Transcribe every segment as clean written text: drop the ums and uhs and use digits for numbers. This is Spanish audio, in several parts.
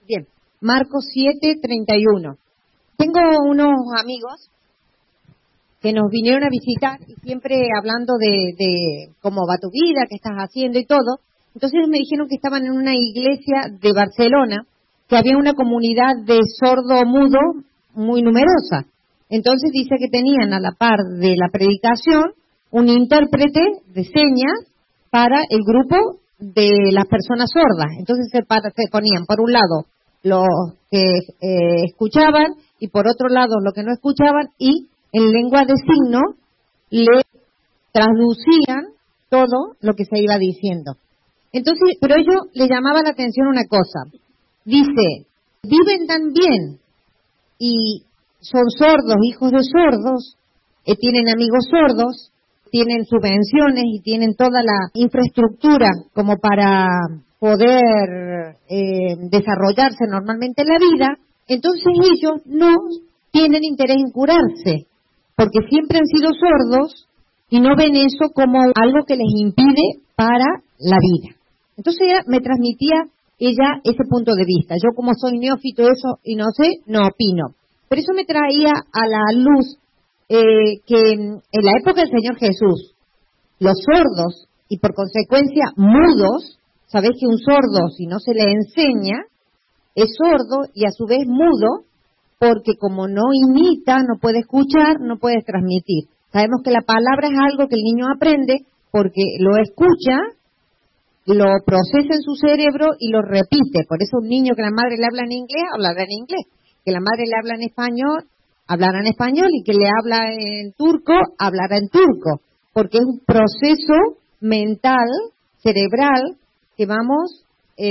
Bien, Marcos 7:31. Tengo unos amigos que nos vinieron a visitar y siempre hablando de cómo va tu vida, qué estás haciendo y todo. Entonces me dijeron que estaban en una iglesia de Barcelona, que había una comunidad de sordo-mudo muy numerosa. Entonces dice que tenían a la par de la predicación un intérprete de señas para el grupo de las personas sordas. Entonces se ponían por un lado los que escuchaban y por otro lado los que no escuchaban, y en lengua de signos le traducían todo lo que se iba diciendo. Entonces, pero ello le llamaba la atención una cosa. Dice, viven tan bien y son sordos, hijos de sordos, tienen amigos sordos, tienen subvenciones y tienen toda la infraestructura como para poder desarrollarse normalmente en la vida. Entonces ellos no tienen interés en curarse, porque siempre han sido sordos y no ven eso como algo que les impide para la vida. Entonces ella me transmitía ese punto de vista. Yo, como soy neófito eso y no sé, no opino. Pero eso me traía a la luz que en la época del Señor Jesús, los sordos y por consecuencia mudos, sabés que un sordo, si no se le enseña, es sordo y a su vez mudo, porque como no imita, no puede escuchar, no puede transmitir. Sabemos que la palabra es algo que el niño aprende porque lo escucha, lo procesa en su cerebro y lo repite. Por eso un niño que la madre le habla en inglés, hablará en inglés. Que la madre le habla en español, hablará en español. Y que le habla en turco, hablará en turco. Porque es un proceso mental, cerebral, que vamos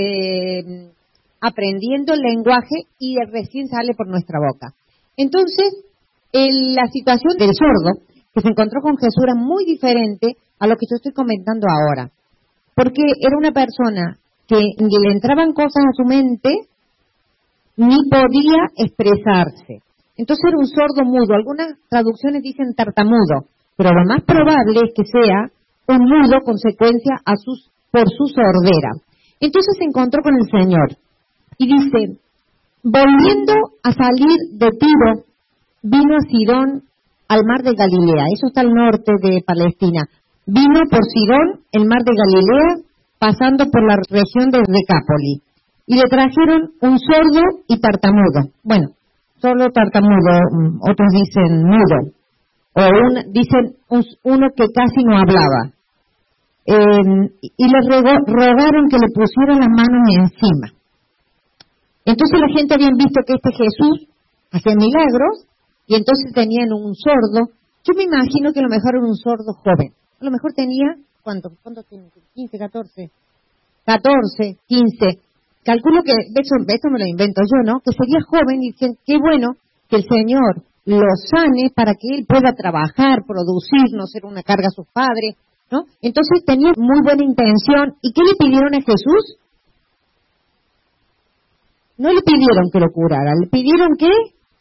aprendiendo el lenguaje y recién sale por nuestra boca. Entonces, la situación del sordo, que se encontró con Jesús, era muy diferente a lo que yo estoy comentando ahora. Porque era una persona que ni le entraban cosas a su mente, ni podía expresarse. Entonces era un sordo mudo. Algunas traducciones dicen tartamudo, pero lo más probable es que sea un mudo consecuencia por su sordera. Entonces se encontró con el Señor y dice, volviendo a salir de Tiro, vino a Sidón, al mar de Galilea. Eso está al norte de Palestina. Vino por Sidón, el mar de Galilea, pasando por la región de Decápolis. Y le trajeron un sordo y tartamudo. Bueno, solo tartamudo, otros dicen mudo. O dicen uno que casi no hablaba. Y le rogaron que le pusieran las manos encima. Entonces la gente habían visto que este Jesús hacía milagros, y entonces tenían un sordo. Yo me imagino que a lo mejor era un sordo joven. A lo mejor tenía, ¿cuánto tiene? 15, 14, 15. Calculo que, esto me lo invento yo, ¿no? Que sería joven y dicen, qué bueno que el Señor lo sane para que él pueda trabajar, producir, no ser una carga a sus padres, ¿no? Entonces tenía muy buena intención. ¿Y qué le pidieron a Jesús? No le pidieron que lo curara, le pidieron que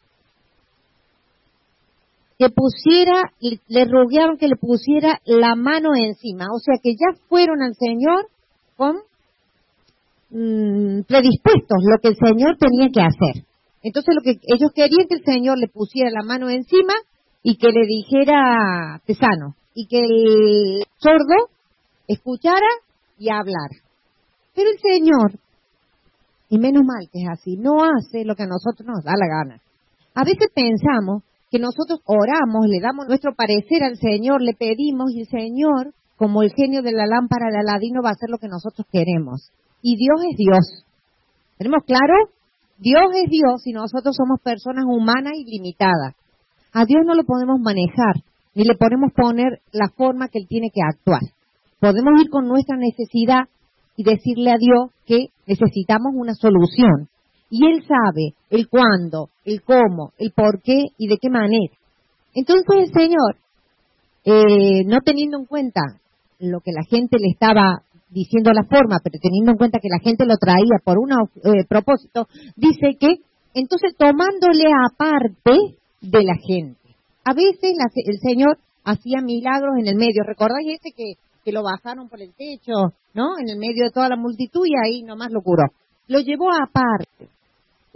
pusiera, le rogaron que le pusiera la mano encima. O sea que ya fueron al Señor con predispuestos lo que el Señor tenía que hacer. Entonces lo que ellos querían, que el Señor le pusiera la mano encima y que le dijera te sano, y que el sordo escuchara y hablara. Pero el Señor, y menos mal que es así, no hace lo que a nosotros nos da la gana. A veces pensamos que nosotros oramos, le damos nuestro parecer al Señor, le pedimos, y el Señor, como el genio de la lámpara de Aladino, va a hacer lo que nosotros queremos. Y Dios es Dios. ¿Tenemos claro? Dios es Dios y nosotros somos personas humanas y limitadas. A Dios no lo podemos manejar, ni le podemos poner la forma que Él tiene que actuar. Podemos ir con nuestra necesidad y decirle a Dios que necesitamos una solución. Y Él sabe el cuándo, el cómo, el por qué y de qué manera. Entonces el Señor, no teniendo en cuenta lo que la gente le estaba diciendo la forma, pero teniendo en cuenta que la gente lo traía por un propósito, dice que entonces tomándole aparte de la gente. A veces el Señor hacía milagros en el medio. ¿Recordáis ese que lo bajaron por el techo, ¿no? En el medio de toda la multitud y ahí nomás lo curó. Lo llevó aparte.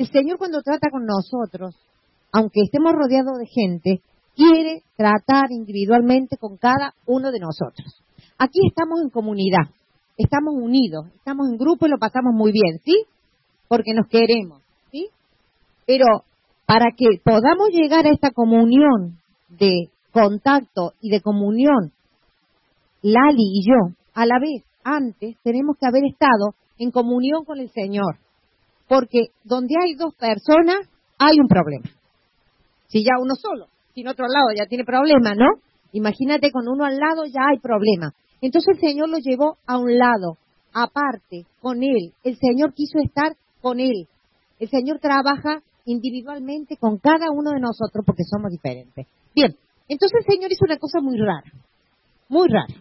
El Señor cuando trata con nosotros, aunque estemos rodeados de gente, quiere tratar individualmente con cada uno de nosotros. Aquí estamos en comunidad, estamos unidos, estamos en grupo y lo pasamos muy bien, ¿sí? Porque nos queremos, ¿sí? Pero para que podamos llegar a esta comunión de contacto y de comunión, Lali y yo, a la vez, antes tenemos que haber estado en comunión con el Señor. Porque donde hay dos personas, hay un problema. Si ya uno solo, si en otro lado ya tiene problema, ¿no? Imagínate, con uno al lado ya hay problema. Entonces el Señor lo llevó a un lado, aparte, con Él. El Señor quiso estar con Él. El Señor trabaja individualmente con cada uno de nosotros porque somos diferentes. Bien, entonces el Señor hizo una cosa muy rara, muy rara.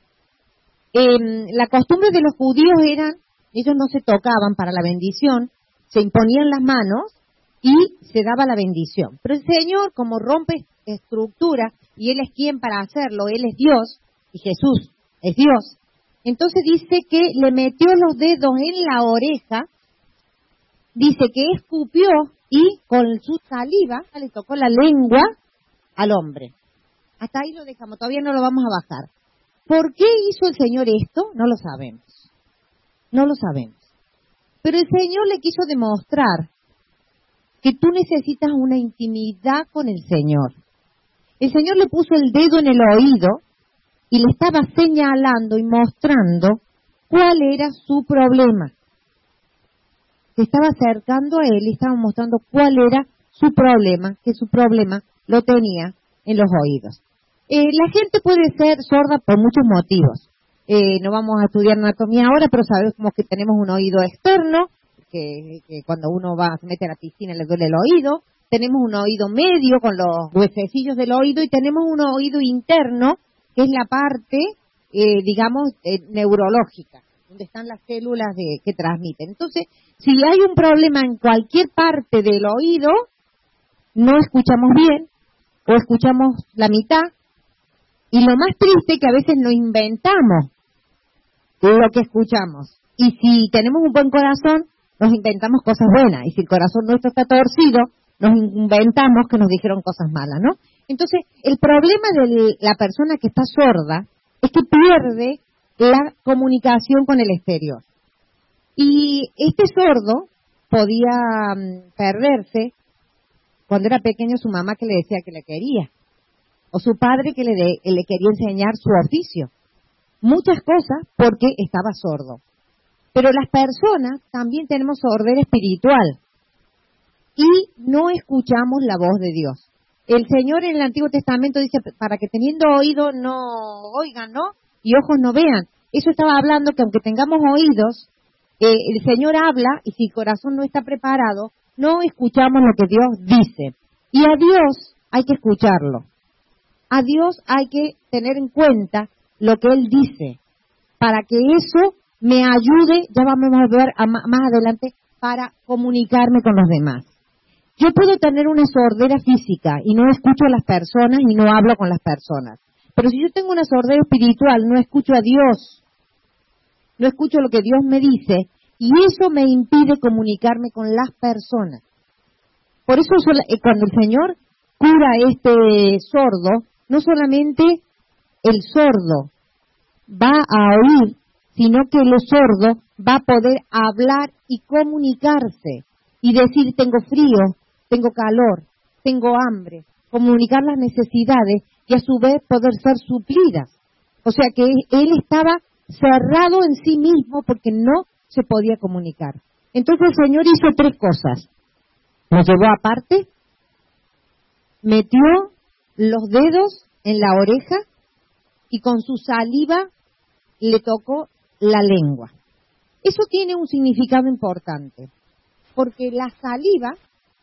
La costumbre de los judíos eran, ellos no se tocaban para la bendición, se imponían las manos y se daba la bendición. Pero el Señor, como rompe estructura, y Él es quien para hacerlo, Él es Dios, y Jesús es Dios, entonces dice que le metió los dedos en la oreja, dice que escupió y con su saliva le tocó la lengua al hombre. Hasta ahí lo dejamos, todavía no lo vamos a bajar. ¿Por qué hizo el Señor esto? No lo sabemos. No lo sabemos. Pero el Señor le quiso demostrar que tú necesitas una intimidad con el Señor. El Señor le puso el dedo en el oído y le estaba señalando y mostrando cuál era su problema. Se estaba acercando a él y estaba mostrando cuál era su problema, que su problema lo tenía en los oídos. La gente puede ser sorda por muchos motivos. No vamos a estudiar anatomía ahora, pero sabemos que tenemos un oído externo, que cuando uno se mete a la piscina le duele el oído. Tenemos un oído medio con los huesecillos del oído y tenemos un oído interno, que es la parte, neurológica, donde están las células que transmiten. Entonces, si hay un problema en cualquier parte del oído, no escuchamos bien o escuchamos la mitad. Y lo más triste es que a veces nos inventamos lo que escuchamos. Y si tenemos un buen corazón, nos inventamos cosas buenas. Y si el corazón nuestro está torcido, nos inventamos que nos dijeron cosas malas, ¿no? Entonces, el problema de la persona que está sorda es que pierde la comunicación con el exterior. Y este sordo podía perderse cuando era pequeño su mamá que le decía que le quería, o su padre que le quería enseñar su oficio. Muchas cosas porque estaba sordo. Pero las personas también tenemos sordera espiritual y no escuchamos la voz de Dios. El Señor en el Antiguo Testamento dice, para que teniendo oído no oigan, ¿no? Y ojos no vean. Eso estaba hablando que aunque tengamos oídos, el Señor habla y si el corazón no está preparado, no escuchamos lo que Dios dice. Y a Dios hay que escucharlo. A Dios hay que tener en cuenta lo que Él dice, para que eso me ayude, ya vamos a ver más adelante, para comunicarme con los demás. Yo puedo tener una sordera física y no escucho a las personas y no hablo con las personas. Pero si yo tengo una sordera espiritual, no escucho a Dios, no escucho lo que Dios me dice, y eso me impide comunicarme con las personas. Por eso cuando el Señor cura a este sordo, no solamente el sordo va a oír, sino que el sordo va a poder hablar y comunicarse y decir tengo frío, tengo calor, tengo hambre, comunicar las necesidades y a su vez poder ser suplidas. O sea que él estaba cerrado en sí mismo porque no se podía comunicar. Entonces el Señor hizo tres cosas. Lo llevó aparte, metió los dedos en la oreja y con su saliva le tocó la lengua. Eso tiene un significado importante, porque la saliva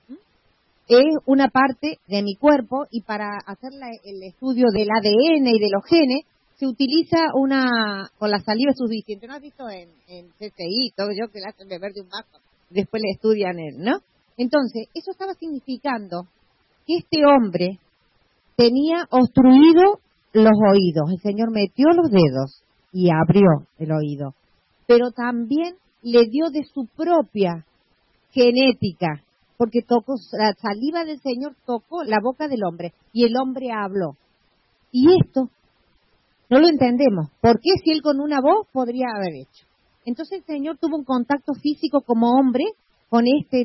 es una parte de mi cuerpo y para hacer el estudio del ADN y de los genes se utiliza con la saliva suficiente. ¿No has visto en CCI, todo yo que le hacen beber de un vaso, después le estudian ¿no? Entonces, eso estaba significando que este hombre tenía obstruido los oídos. El Señor metió los dedos y abrió el oído, pero también le dio de su propia genética porque tocó, la saliva del Señor tocó la boca del hombre y el hombre habló. Y esto no lo entendemos. ¿Por qué si él con una voz podría haber hecho? Entonces el Señor tuvo un contacto físico como hombre, con este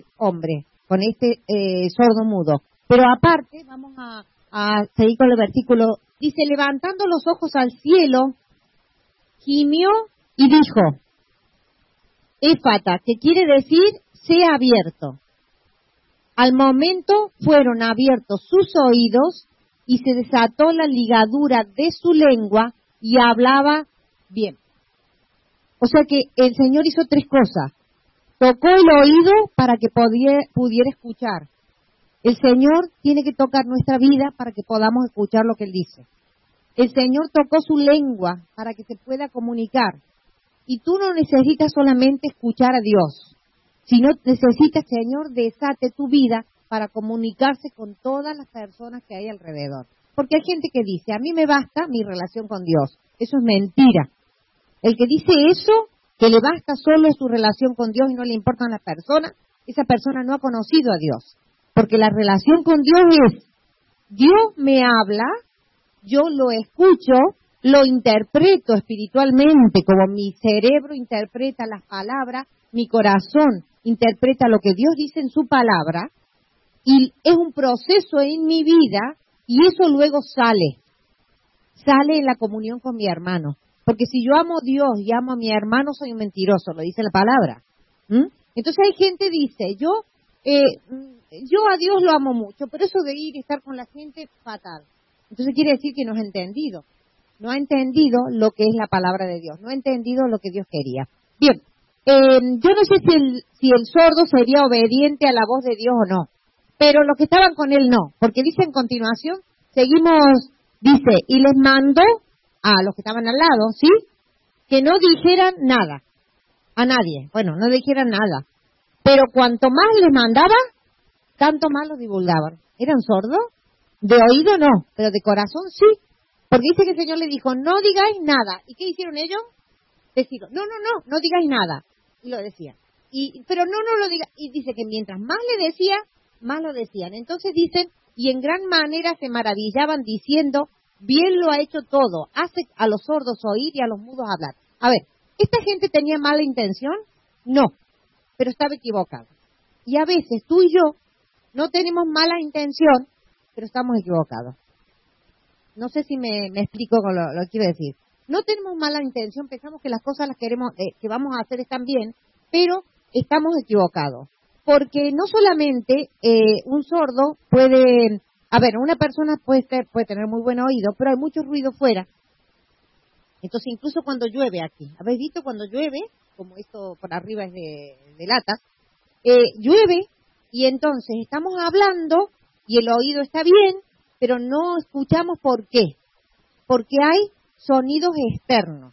sordo mudo. Pero aparte, vamos a seguir con el versículo, dice, levantando los ojos al cielo, gimió y dijo, Éfata, que quiere decir, sea abierto. Al momento fueron abiertos sus oídos y se desató la ligadura de su lengua y hablaba bien. O sea que el Señor hizo tres cosas. Tocó el oído para que pudiera escuchar. El Señor tiene que tocar nuestra vida para que podamos escuchar lo que Él dice. El Señor tocó su lengua para que se pueda comunicar. Y tú no necesitas solamente escuchar a Dios, sino necesitas, Señor, desate tu vida para comunicarse con todas las personas que hay alrededor. Porque hay gente que dice, a mí me basta mi relación con Dios. Eso es mentira. El que dice eso, que le basta solo su relación con Dios y no le importan las personas, esa persona no ha conocido a Dios. Porque la relación con Dios es, Dios me habla, yo lo escucho, lo interpreto espiritualmente, como mi cerebro interpreta las palabras, mi corazón interpreta lo que Dios dice en su palabra, y es un proceso en mi vida, y eso luego sale en la comunión con mi hermano. Porque si yo amo a Dios y amo a mi hermano, soy un mentiroso, lo dice la palabra. Entonces hay gente que dice, yo a Dios lo amo mucho, pero eso de ir y estar con la gente, fatal. Entonces quiere decir que no ha entendido. No ha entendido lo que es la palabra de Dios. No ha entendido lo que Dios quería. Bien, yo no sé si el sordo sería obediente a la voz de Dios o no. Pero los que estaban con él no. Porque dice en continuación, seguimos, dice, y les mandó a los que estaban al lado, ¿sí? Que no dijeran nada. A nadie. Bueno, no dijeran nada. Pero cuanto más les mandaba, tanto más los divulgaban. ¿Eran sordos? De oído no, pero de corazón sí. Porque dice que el Señor le dijo, no digáis nada. ¿Y qué hicieron ellos? Decirlo, no digáis nada. Y lo decían. Pero no lo diga. Y dice que mientras más le decía, más lo decían. Entonces dicen, y en gran manera se maravillaban diciendo, bien lo ha hecho todo. Hace a los sordos oír y a los mudos hablar. A ver, ¿esta gente tenía mala intención? No, pero estaba equivocada. Y a veces tú y yo no tenemos mala intención, pero estamos equivocados. No sé si me explico con lo que quiero decir. No tenemos mala intención, pensamos que las cosas las queremos, que vamos a hacer están bien, pero estamos equivocados. Porque no solamente un sordo puede, una persona puede tener muy buen oído, pero hay mucho ruido fuera. Entonces incluso cuando llueve aquí, ¿habéis visto cuando llueve? Como esto por arriba es de latas, llueve y entonces estamos hablando y el oído está bien, pero no escuchamos por qué. Porque hay sonidos externos.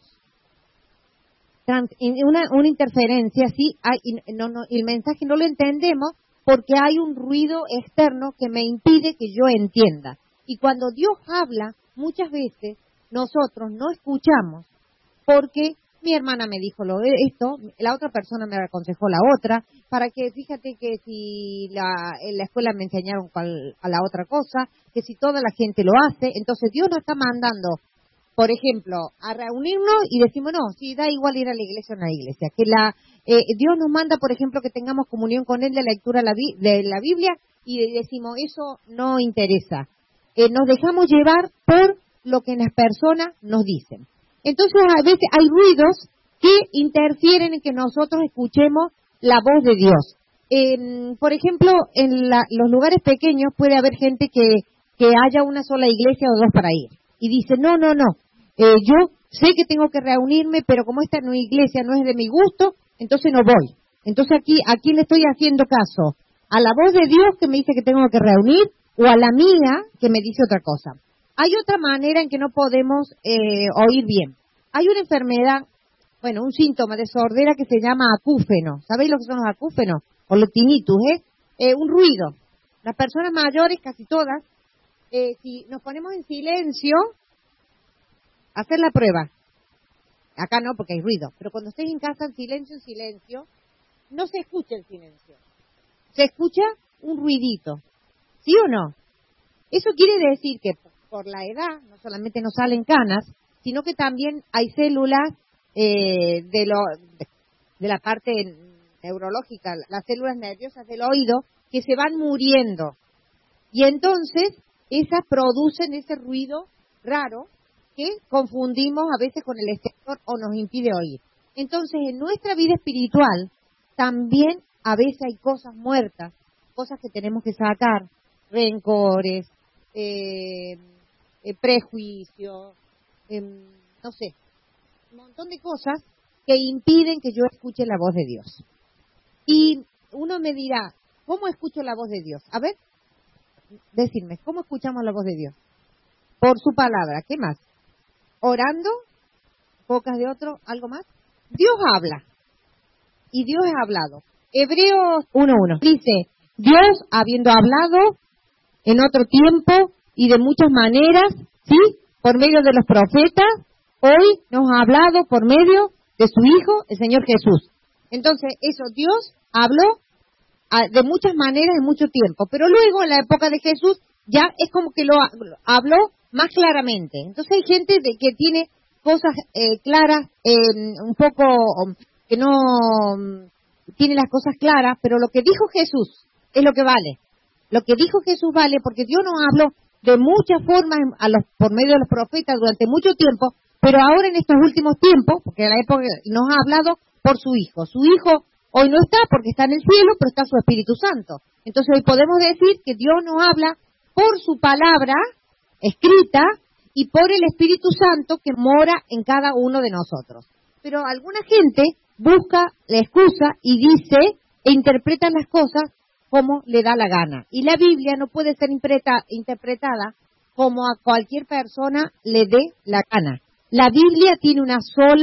Una interferencia, sí, y el mensaje no lo entendemos porque hay un ruido externo que me impide que yo entienda. Y cuando Dios habla, muchas veces nosotros no escuchamos porque mi hermana me dijo esto, la otra persona me aconsejó la otra, para que, fíjate que si en la escuela me enseñaron a la otra cosa, que si toda la gente lo hace, entonces Dios nos está mandando, por ejemplo, a reunirnos y decimos, no, si da igual ir a la iglesia o no a la iglesia, que Dios nos manda, por ejemplo, que tengamos comunión con Él de lectura de la Biblia y decimos, eso no interesa. Nos dejamos llevar por lo que las personas nos dicen. Entonces, a veces hay ruidos que interfieren en que nosotros escuchemos la voz de Dios. Por ejemplo, en los lugares pequeños puede haber gente que haya una sola iglesia o dos para ir. Y dice, no. Yo sé que tengo que reunirme, pero como esta iglesia no es de mi gusto, entonces no voy. Entonces aquí le estoy haciendo caso. ¿A la voz de Dios que me dice que tengo que reunir o a la mía que me dice otra cosa? Hay otra manera en que no podemos oír bien. Hay una enfermedad, un síntoma de sordera que se llama acúfeno. ¿Sabéis lo que son los acúfenos? O los tinnitus, un ruido. Las personas mayores, casi todas, si nos ponemos en silencio, hacer la prueba. Acá no, porque hay ruido. Pero cuando estés en casa, en silencio, no se escucha el silencio. Se escucha un ruidito. ¿Sí o no? Eso quiere decir que por la edad no solamente nos salen canas, sino que también hay células de la parte neurológica, las células nerviosas del oído, que se van muriendo. Y entonces esas producen ese ruido raro que confundimos a veces con el exterior o nos impide oír. Entonces, en nuestra vida espiritual también a veces hay cosas muertas, cosas que tenemos que sacar, rencores, prejuicios, no sé, un montón de cosas que impiden que yo escuche la voz de Dios. Y uno me dirá, ¿cómo escucho la voz de Dios? A ver, decirme, ¿cómo escuchamos la voz de Dios? Por su palabra, ¿qué más? Orando, bocas de otro, ¿algo más? Dios habla, y Dios ha hablado. Hebreos 1:1 dice, Dios habiendo hablado en otro tiempo y de muchas maneras, ¿sí? Por medio de los profetas, hoy nos ha hablado por medio de su Hijo, el Señor Jesús. Entonces, eso, Dios habló de muchas maneras en mucho tiempo, pero luego en la época de Jesús ya es como que lo habló más claramente. Entonces hay gente que tiene cosas claras, un poco que no tiene las cosas claras, pero lo que dijo Jesús es lo que vale. Lo que dijo Jesús vale porque Dios nos habló de muchas formas por medio de los profetas durante mucho tiempo, pero ahora en estos últimos tiempos, porque en la época nos ha hablado por su Hijo. Su Hijo hoy no está porque está en el cielo, pero está su Espíritu Santo. Entonces hoy podemos decir que Dios nos habla por su palabra escrita y por el Espíritu Santo que mora en cada uno de nosotros. Pero alguna gente busca la excusa y dice e interpreta las cosas como le da la gana. Y la Biblia no puede ser interpretada como a cualquier persona le dé la gana. La Biblia tiene un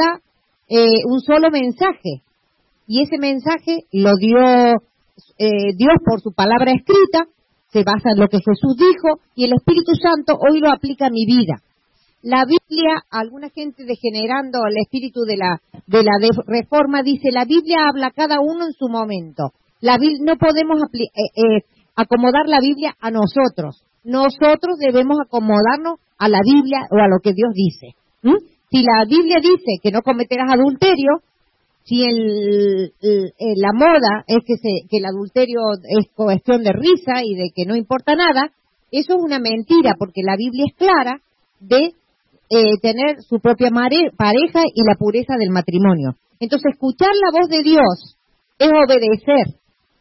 solo mensaje. Y ese mensaje lo dio Dios por su palabra escrita, se basa en lo que Jesús dijo, y el Espíritu Santo hoy lo aplica a mi vida. La Biblia, alguna gente degenerando el espíritu de la reforma, dice, la Biblia habla a cada uno en su momento. No podemos acomodar la Biblia a nosotros. Nosotros debemos acomodarnos a la Biblia o a lo que Dios dice. Si la Biblia dice que no cometerás adulterio, si la moda es que el adulterio es cuestión de risa y de que no importa nada, eso es una mentira, porque la Biblia es clara de tener su propia pareja y la pureza del matrimonio. Entonces, escuchar la voz de Dios es obedecer.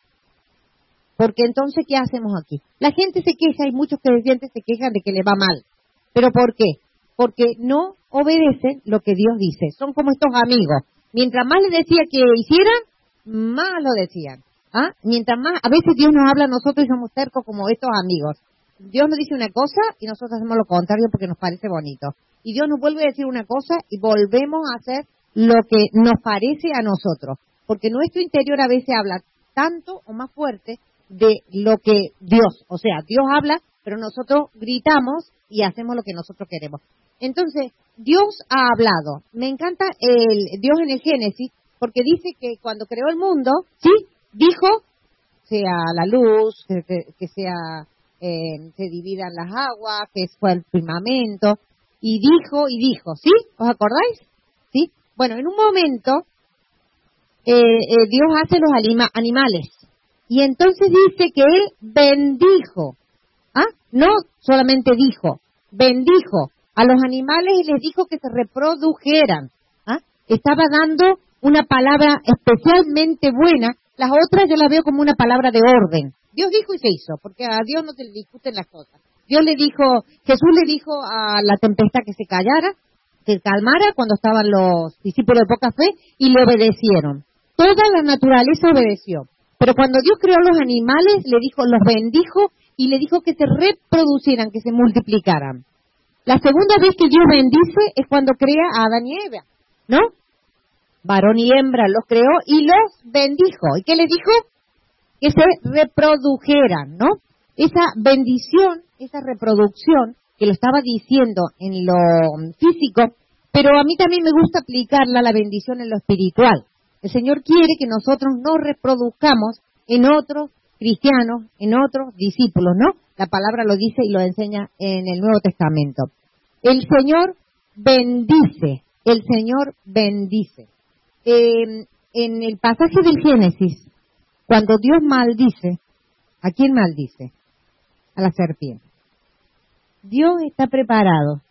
Porque entonces, ¿qué hacemos aquí? La gente se queja, y muchos creyentes se quejan de que le va mal. ¿Pero por qué? Porque no obedecen lo que Dios dice. Son como estos amigos. Mientras más les decía que hicieran, más lo decían. Mientras más, a veces Dios nos habla a nosotros y somos tercos como estos amigos. Dios nos dice una cosa y nosotros hacemos lo contrario porque nos parece bonito. Y Dios nos vuelve a decir una cosa y volvemos a hacer lo que nos parece a nosotros. Porque nuestro interior a veces habla tanto o más fuerte de lo que Dios, o sea, Dios habla, pero nosotros gritamos y hacemos lo que nosotros queremos. Entonces, Dios ha hablado. Me encanta Dios en el Génesis, porque dice que cuando creó el mundo, sí, dijo, sea la luz, que sea, se dividan las aguas, que fue el firmamento, y dijo, ¿sí? ¿Os acordáis? ¿Sí? Bueno, en un momento, Dios hace los animales, y entonces dice que Él bendijo, no solamente dijo, bendijo a los animales y les dijo que se reprodujeran. Estaba dando una palabra especialmente buena. Las otras yo las veo como una palabra de orden. Dios dijo y se hizo, porque a Dios no se le discuten las cosas. Jesús le dijo a la tempestad que se calmara cuando estaban los discípulos de poca fe y le obedecieron. Toda la naturaleza obedeció. Pero cuando Dios creó los animales, los bendijo y le dijo que se reproducieran, que se multiplicaran. La segunda vez que Dios bendice es cuando crea a Adán y Eva, ¿no? Varón y hembra los creó y los bendijo. ¿Y qué les dijo? Que se reprodujeran, ¿no? Esa bendición, esa reproducción, que lo estaba diciendo en lo físico, pero a mí también me gusta aplicarla, la bendición, en lo espiritual. El Señor quiere que nosotros nos reproduzcamos en otros cristianos, en otros discípulos, ¿no? La palabra lo dice y lo enseña en el Nuevo Testamento. El Señor bendice, el Señor bendice. En el pasaje del Génesis, cuando Dios maldice, ¿a quién maldice? A la serpiente. Dios está preparado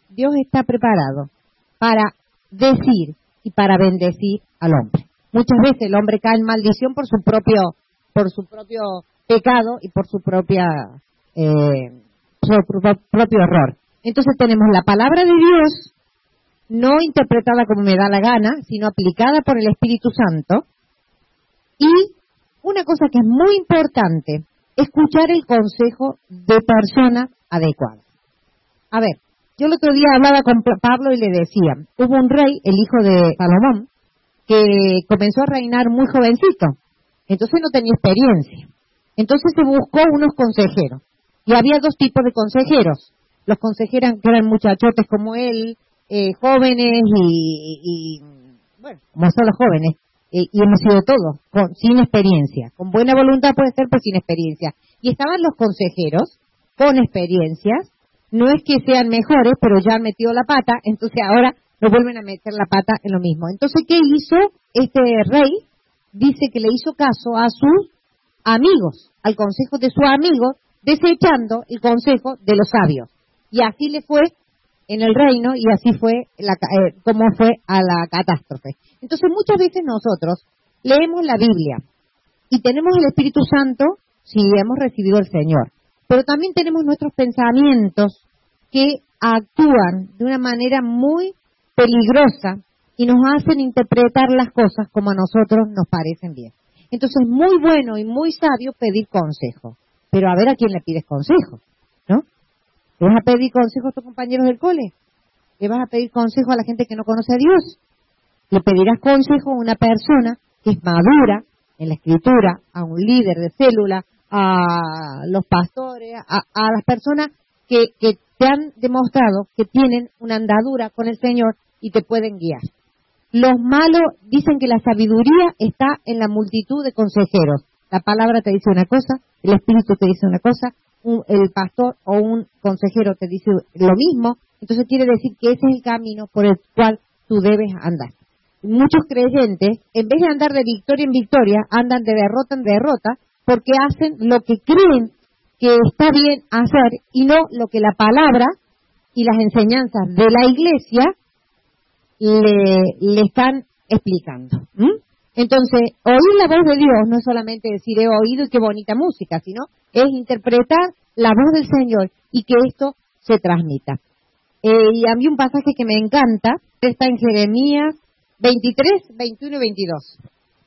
para decir y para bendecir al hombre. Muchas veces el hombre cae en maldición por su propio pecado y por su propio error. Entonces tenemos la palabra de Dios, no interpretada como me da la gana, sino aplicada por el Espíritu Santo. Y una cosa que es muy importante, escuchar el consejo de personas adecuadas. A ver, yo el otro día hablaba con Pablo y le decía, hubo un rey, el hijo de Salomón, que comenzó a reinar muy jovencito, entonces no tenía experiencia. Entonces se buscó unos consejeros, y había dos tipos de consejeros. Los consejeros que eran muchachotes como él, jóvenes y bueno, como son los jóvenes, y hemos sido todos, sin experiencia. Con buena voluntad puede ser, pero sin experiencia. Y estaban los consejeros con experiencias, no es que sean mejores, pero ya han metido la pata, entonces ahora no vuelven a meter la pata en lo mismo. Entonces, ¿qué hizo este rey? Dice que le hizo caso a sus amigos, al consejo de sus amigos, desechando el consejo de los sabios. Y así le fue en el reino y así fue como fue a la catástrofe. Entonces, muchas veces nosotros leemos la Biblia y tenemos el Espíritu Santo si hemos recibido el Señor. Pero también tenemos nuestros pensamientos que actúan de una manera muy peligrosa y nos hacen interpretar las cosas como a nosotros nos parecen bien. Entonces es muy bueno y muy sabio pedir consejo, pero a ver a quién le pides consejo, ¿no? ¿Le vas a pedir consejo a tus compañeros del cole? ¿Le vas a pedir consejo a la gente que no conoce a Dios? Le pedirás consejo a una persona que es madura en la Escritura, a un líder de célula, a los pastores, a las personas que te han demostrado que tienen una andadura con el Señor y te pueden guiar. Los malos dicen que la sabiduría está en la multitud de consejeros. La palabra te dice una cosa, el Espíritu te dice una cosa, el pastor o un consejero te dice lo mismo. Entonces quiere decir que ese es el camino por el cual tú debes andar. Muchos creyentes, en vez de andar de victoria en victoria, andan de derrota en derrota, porque hacen lo que creen que está bien hacer y no lo que la palabra y las enseñanzas de la iglesia le están explicando. Entonces, oír la voz de Dios no es solamente decir he oído y qué bonita música, sino es interpretar la voz del Señor y que esto se transmita. Y a mí un pasaje que me encanta está en Jeremías 23, 21 y 22.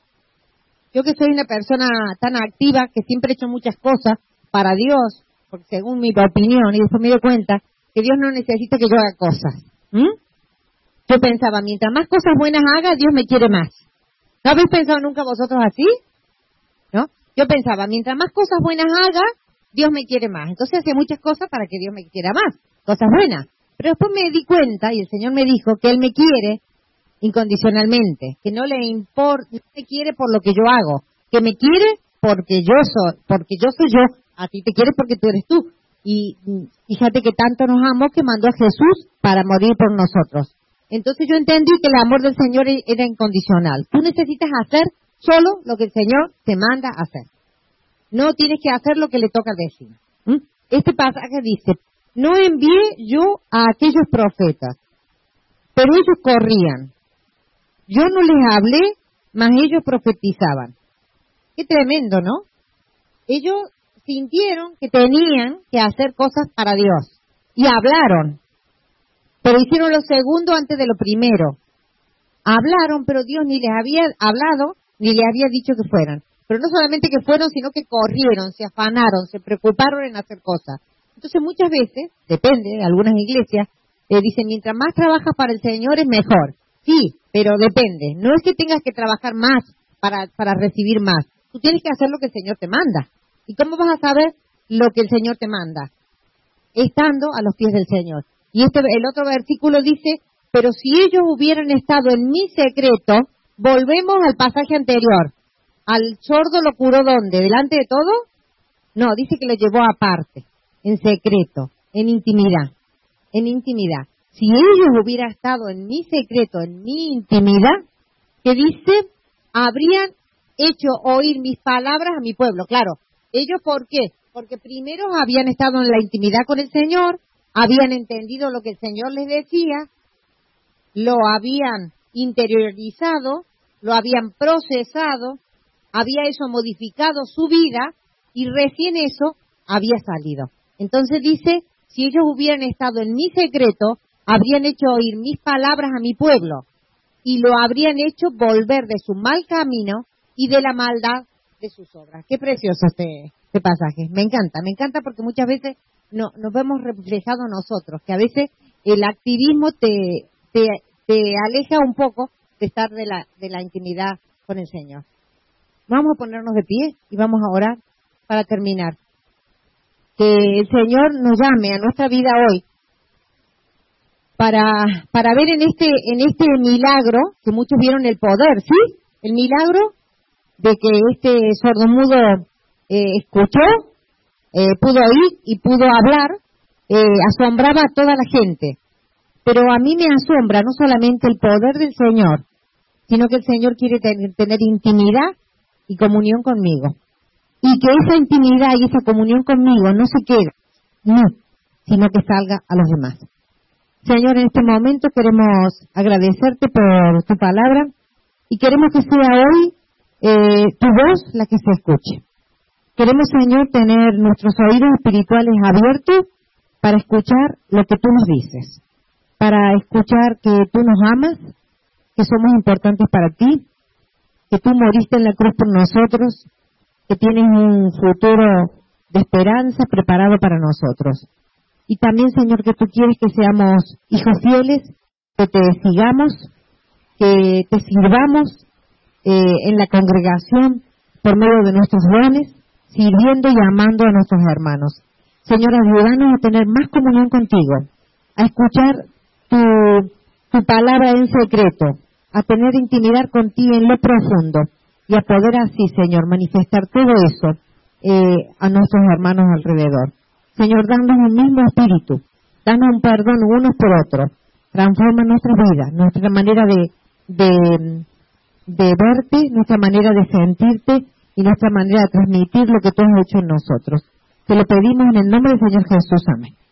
Yo que soy una persona tan activa, que siempre he hecho muchas cosas para Dios, porque según mi opinión, y después me doy cuenta que Dios no necesita que yo haga cosas. Yo pensaba, mientras más cosas buenas haga, Dios me quiere más. ¿No habéis pensado nunca vosotros así? ¿No? Yo pensaba, mientras más cosas buenas haga, Dios me quiere más. Entonces hacía muchas cosas para que Dios me quiera más, cosas buenas. Pero después me di cuenta, y el Señor me dijo, que Él me quiere incondicionalmente, que no le importa, no me quiere por lo que yo hago, que me quiere porque yo soy yo, a ti te quiere porque tú eres tú. Y fíjate que tanto nos amó que mandó a Jesús para morir por nosotros. Entonces yo entendí que el amor del Señor era incondicional. Tú necesitas hacer solo lo que el Señor te manda a hacer. No tienes que hacer lo que le toca decir. Este pasaje dice, no envié yo a aquellos profetas, pero ellos corrían. Yo no les hablé, mas ellos profetizaban. Qué tremendo, ¿no? Ellos sintieron que tenían que hacer cosas para Dios y hablaron, pero hicieron lo segundo antes de lo primero. Hablaron, pero Dios ni les había hablado ni les había dicho que fueran. Pero no solamente que fueron, sino que corrieron, se afanaron, se preocuparon en hacer cosas. Entonces muchas veces, depende, de algunas iglesias, dicen, mientras más trabajas para el Señor es mejor. Sí, pero depende. No es que tengas que trabajar más para recibir más. Tú tienes que hacer lo que el Señor te manda. ¿Y cómo vas a saber lo que el Señor te manda? Estando a los pies del Señor. Y el otro versículo dice, pero si ellos hubieran estado en mi secreto, volvemos al pasaje anterior. al sordo lo curó ¿dónde? ¿Delante de todo? No, dice que lo llevó aparte, en secreto, en intimidad, en intimidad. Si ellos hubieran estado en mi secreto, en mi intimidad, que dice, habrían hecho oír mis palabras a mi pueblo. Claro, ellos ¿por qué? Porque primero habían estado en la intimidad con el Señor, habían entendido lo que el Señor les decía, lo habían interiorizado, lo habían procesado, había eso modificado su vida y recién eso había salido. Entonces dice, si ellos hubieran estado en mi secreto, habrían hecho oír mis palabras a mi pueblo y lo habrían hecho volver de su mal camino y de la maldad de sus obras. Qué precioso este pasaje. Me encanta porque muchas veces nos vemos reflejados nosotros, que a veces el activismo te aleja un poco de estar de la intimidad con el Señor. Vamos a ponernos de pie y vamos a orar para terminar. Que el Señor nos llame a nuestra vida hoy para ver en este milagro, que muchos vieron el poder, ¿sí? El milagro de que este sordomudo escuchó, pudo oír y pudo hablar, asombraba a toda la gente. Pero a mí me asombra no solamente el poder del Señor, sino que el Señor quiere tener intimidad y comunión conmigo. Y que esa intimidad y esa comunión conmigo no se quede, no, sino que salga a los demás. Señor, en este momento queremos agradecerte por tu palabra y queremos que sea hoy tu voz la que se escuche. Queremos, Señor, tener nuestros oídos espirituales abiertos para escuchar lo que tú nos dices, para escuchar que tú nos amas, que somos importantes para ti, que tú moriste en la cruz por nosotros, que tienes un futuro de esperanza preparado para nosotros. Y también, Señor, que tú quieres que seamos hijos fieles, que te sigamos, que te sirvamos en la congregación por medio de nuestros dones, sirviendo y amando a nuestros hermanos. Señor, ayúdanos a tener más comunión contigo, a escuchar tu palabra en secreto, a tener intimidad contigo en lo profundo y a poder así, Señor, manifestar todo eso a nuestros hermanos alrededor. Señor, danos un mismo espíritu, danos un perdón unos por otros, transforma nuestra vida, nuestra manera de verte, nuestra manera de sentirte y nuestra manera de transmitir lo que tú has hecho en nosotros. Te lo pedimos en el nombre del Señor Jesús. Amén.